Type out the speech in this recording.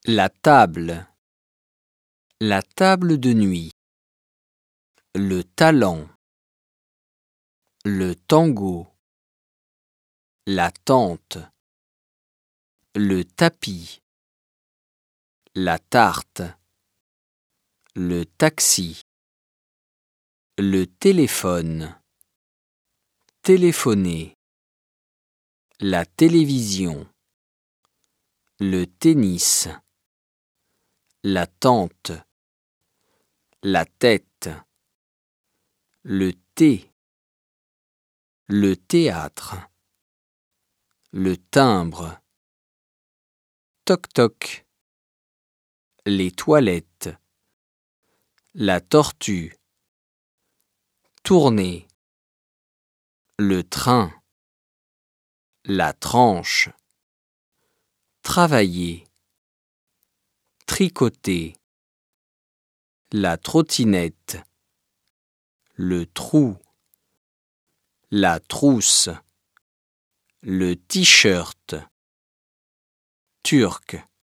la table de nuit, le talent, le tango, la tente, le tapis, la tarte, le taxi, le téléphone, téléphoner, la télévision, le tennis, la tente, la tête, le thé, le théâtre, le timbre, toc-toc, les toilettes, la tortue, tourner, le train, la tranche, travailler, tricoter, la trottinette, le trou, la trousse, le t-shirt, turc.